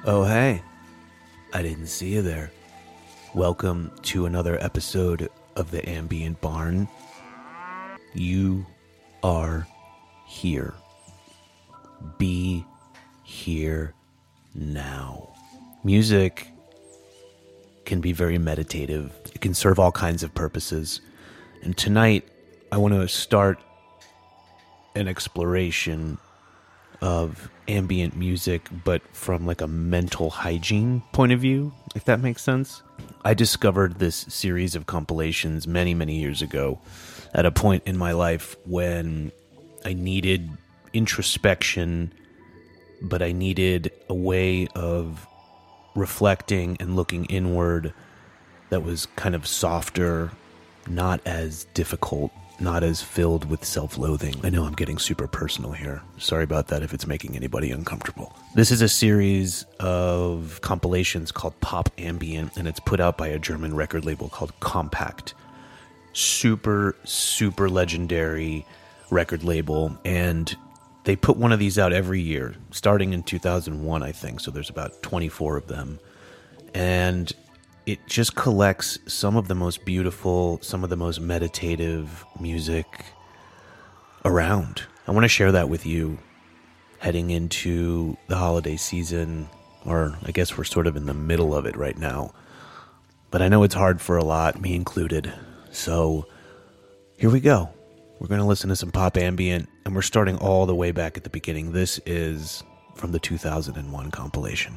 Oh, hey. I didn't see you there. Welcome to another episode of the Ambient Barn. You are here. Be here now. Music can be very meditative. It can serve all kinds of purposes. And tonight, I want to start an exploration of ambient music, but from like a mental hygiene point of view, if that makes sense. I discovered this series of compilations many, many years ago at a point in my life when I needed introspection, but I needed a way of reflecting and looking inward that was kind of softer, not as difficult, not as filled with self-loathing. I know I'm getting super personal here. Sorry about that if it's making anybody uncomfortable. This is a series of compilations called Pop Ambient, and it's put out by a German record label called Compact. Super, super legendary record label, and they put one of these out every year, starting in 2001, I think, so there's about 24 of them. And it just collects some of the most beautiful, some of the most meditative music around. I want to share that with you heading into the holiday season, or I guess we're sort of in the middle of it right now. But I know it's hard for a lot, me included. So here we go. We're going to listen to some pop ambient, and we're starting all the way back at the beginning. This is from the 2001 compilation.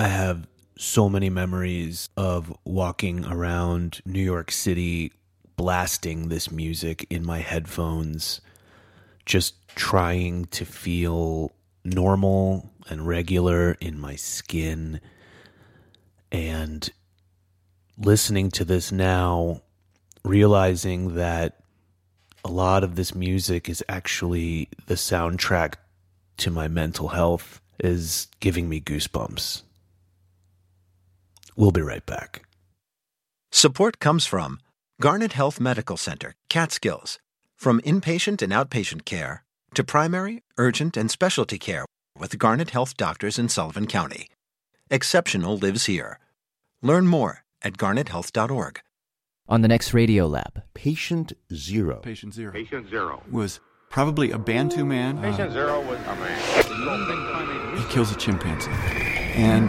I have so many memories of walking around New York City, blasting this music in my headphones, just trying to feel normal and regular in my skin. And listening to this now, realizing that a lot of this music is actually the soundtrack to my mental health is giving me goosebumps. We'll be right back. Support comes from Garnet Health Medical Center, Catskills. From inpatient and outpatient care to primary, urgent, and specialty care with Garnet Health doctors in Sullivan County. Exceptional lives here. Learn more at garnethealth.org. On the next Radio Lab, Patient Zero. Patient Zero. Patient Zero. Was probably a Bantu man. Patient Zero was a man. He kills a chimpanzee. And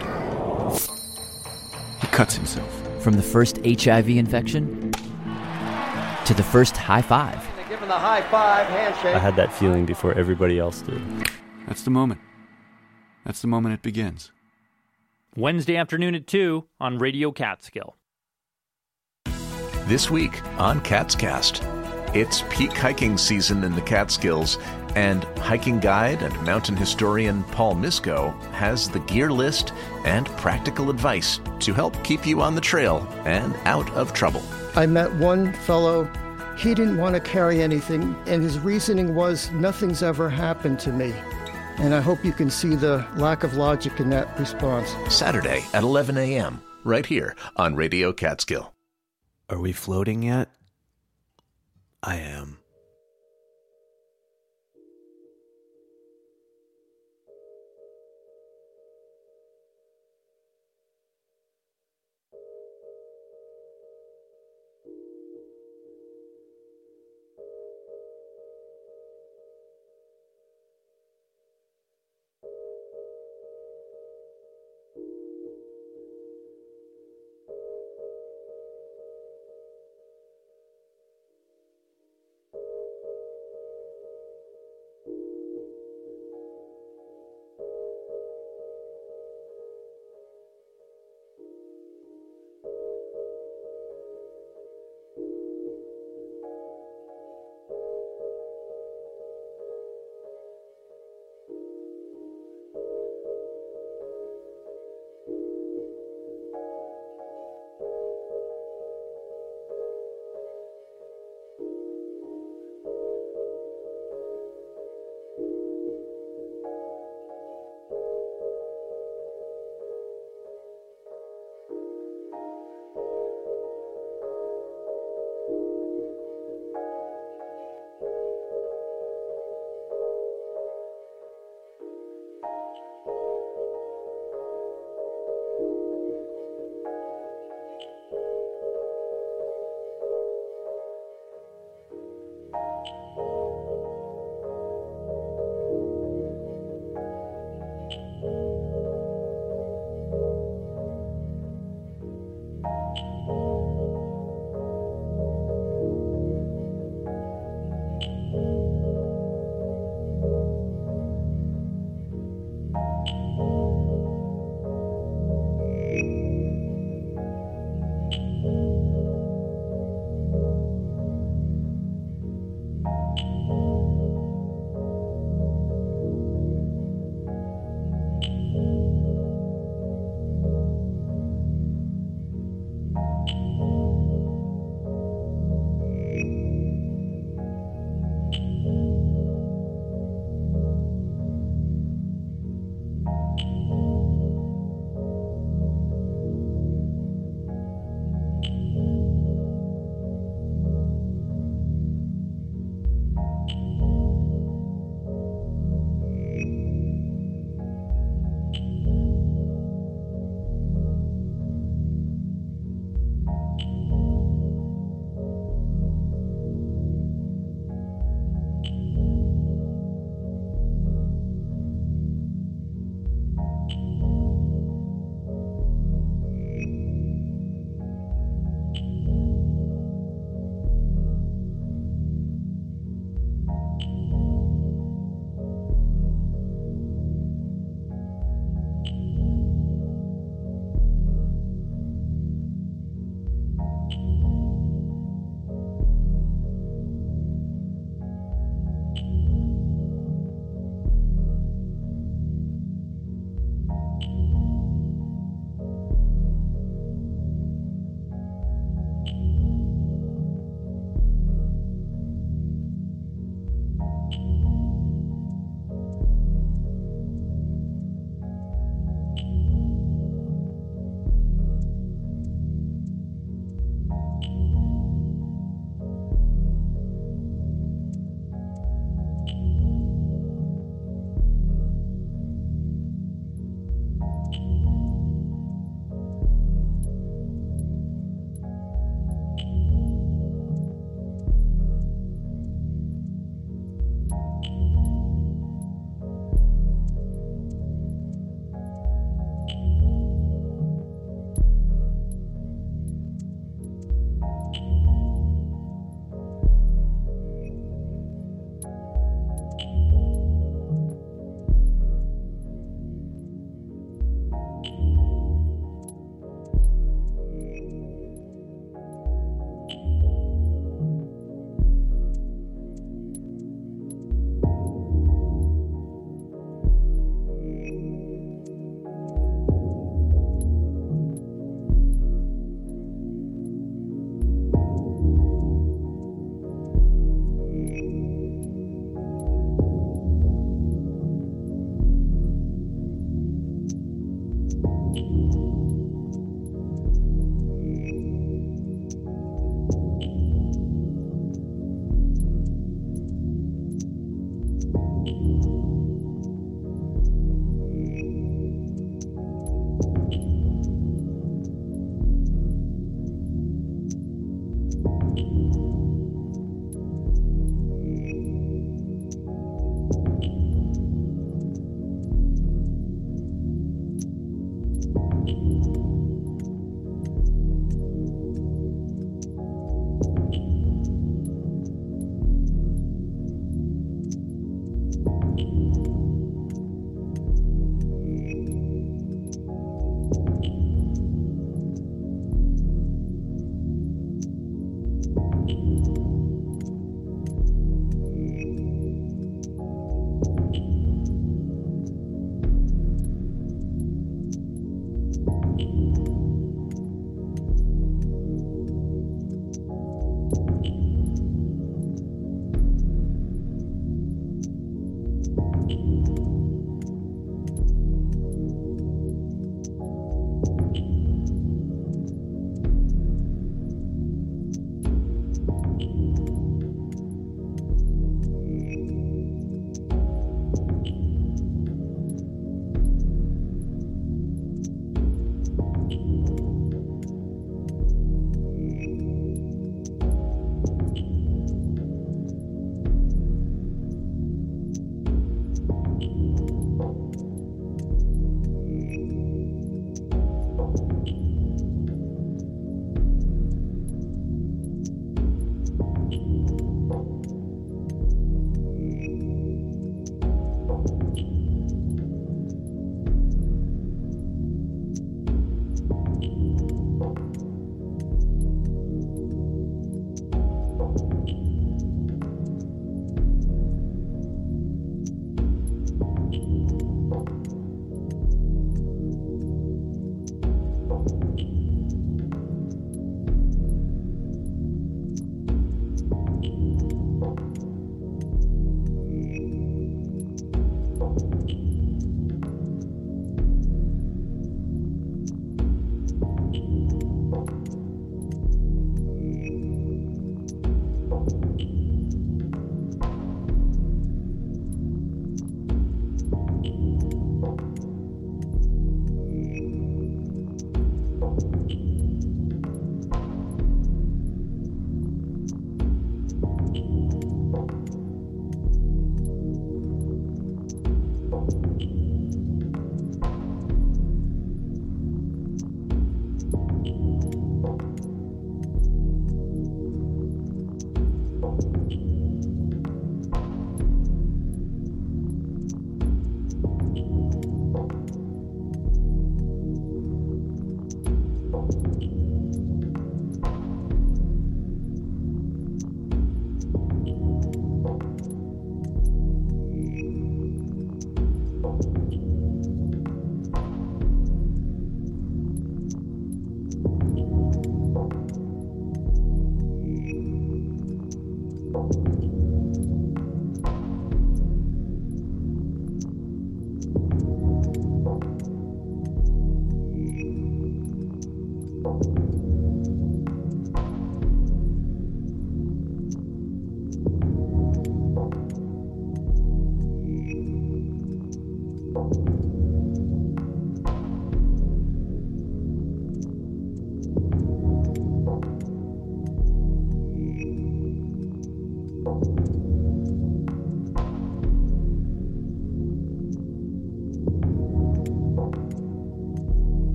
he cuts himself. from the first HIV infection to the first high five. Give him the high five, handshake. I had that feeling before everybody else did. That's the moment. That's the moment it begins. Wednesday afternoon at 2 on Radio Catskill. This week on Catscast, it's peak hiking season in the Catskills, and hiking guide and mountain historian Paul Misko has the gear list and practical advice to help keep you on the trail and out of trouble. I met one fellow, he didn't want to carry anything, and his reasoning was, nothing's ever happened to me. And I hope you can see the lack of logic in that response. Saturday at 11 a.m., right here on Radio Catskill. Are we floating yet? I am.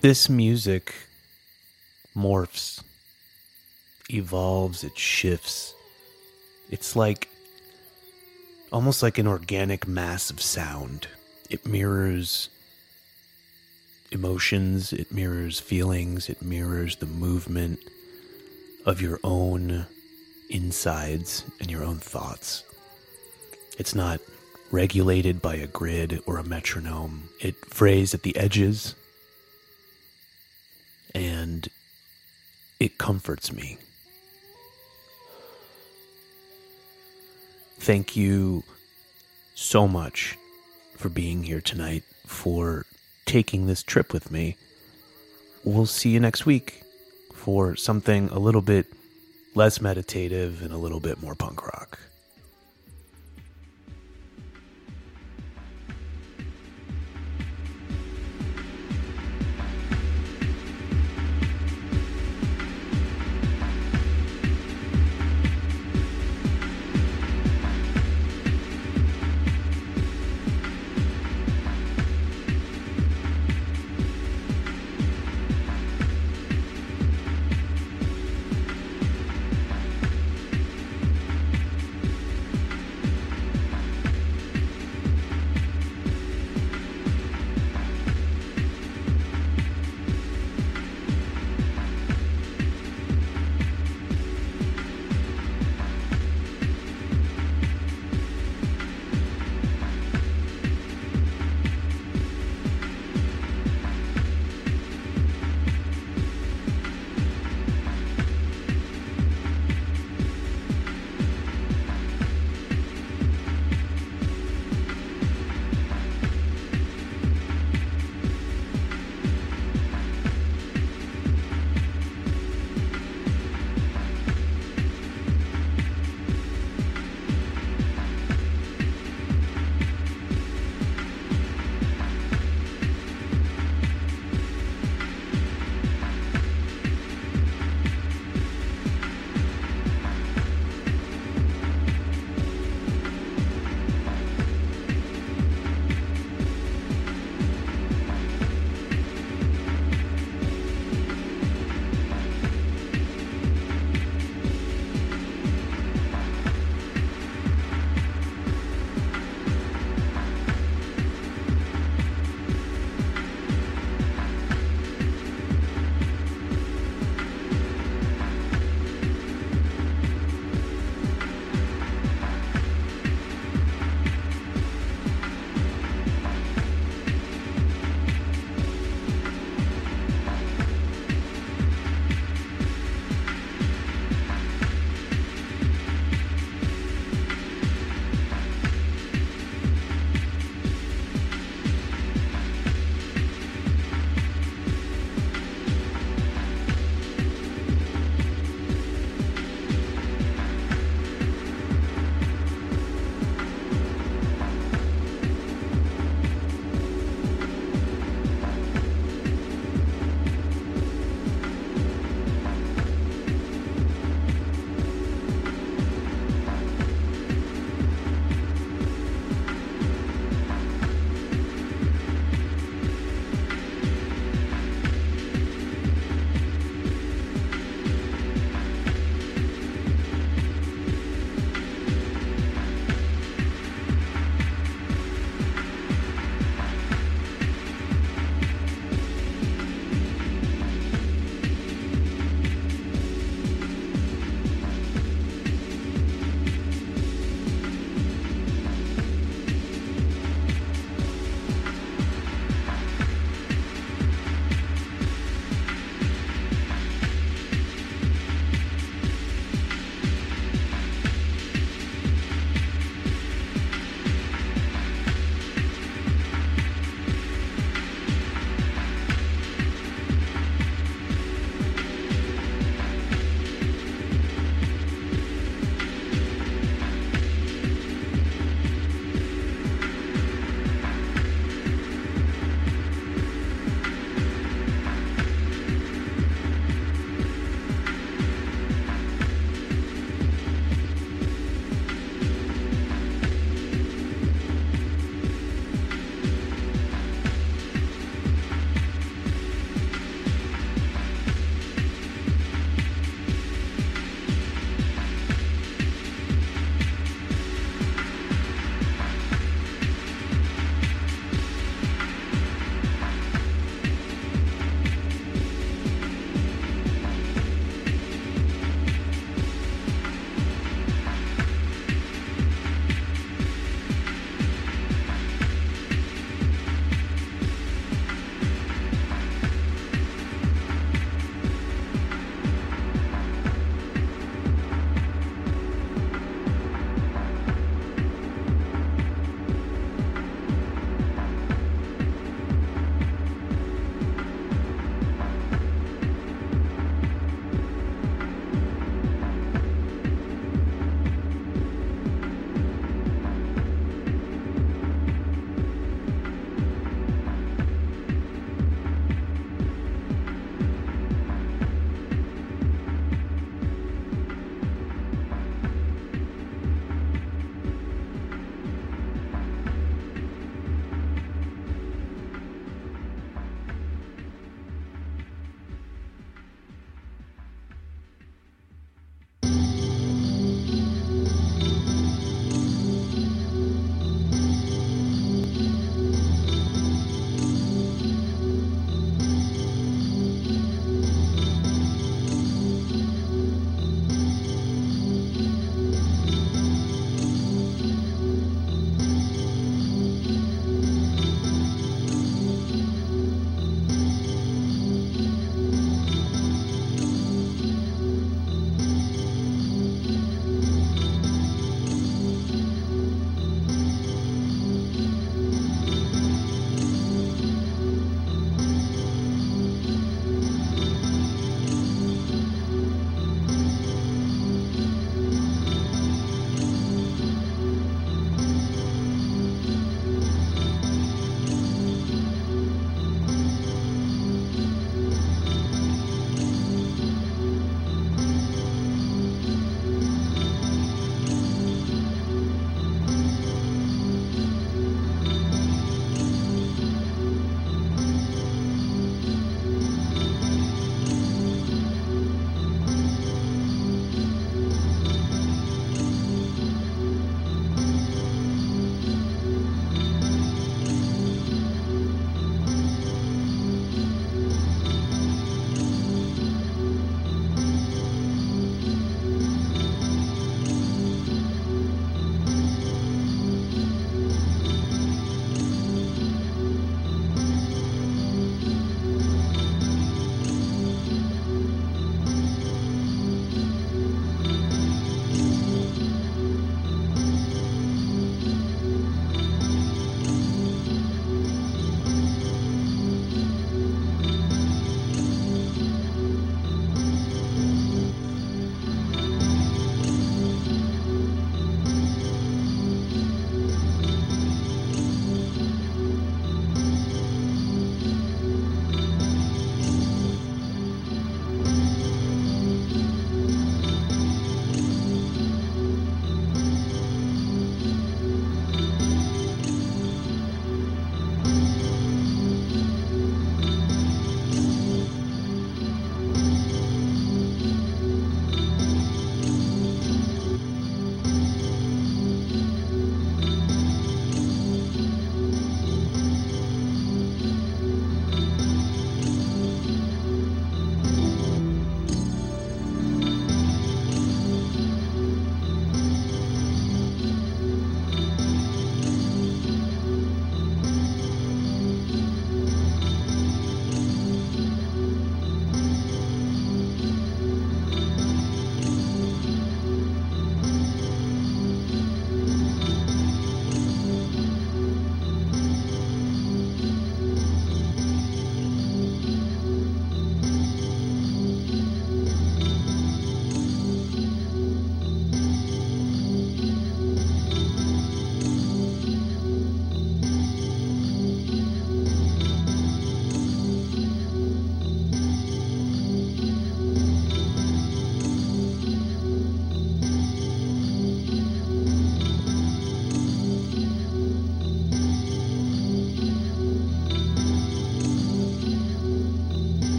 This music morphs, evolves, it shifts. It's like almost like an organic mass of sound. It mirrors emotions, it mirrors feelings, it mirrors the movement of your own insides and your own thoughts. It's not regulated by a grid or a metronome. It frays at the edges, and it comforts me. Thank you so much for being here tonight, for taking this trip with me. We'll see you next week for something a little bit less meditative and a little bit more punk rock.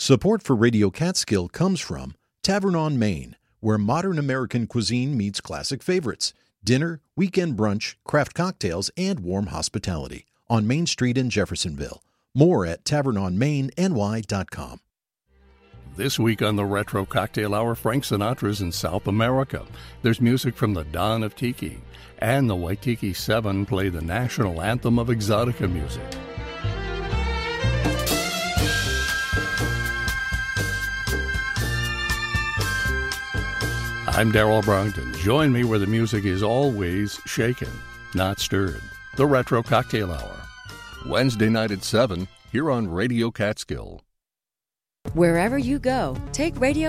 Support for Radio Catskill comes from Tavern on Main, where modern American cuisine meets classic favorites. Dinner, weekend brunch, craft cocktails, and warm hospitality on Main Street in Jeffersonville. More at tavernonmainny.com. This week on the Retro Cocktail Hour, Frank Sinatra's in South America. There's music from the Dawn of Tiki, and the Waitiki 7 play the national anthem of exotica music. I'm Darrell Brogdon. Join me where the music is always shaken, not stirred. The Retro Cocktail Hour. Wednesday night at 7, here on Radio Catskill. Wherever you go, take Radio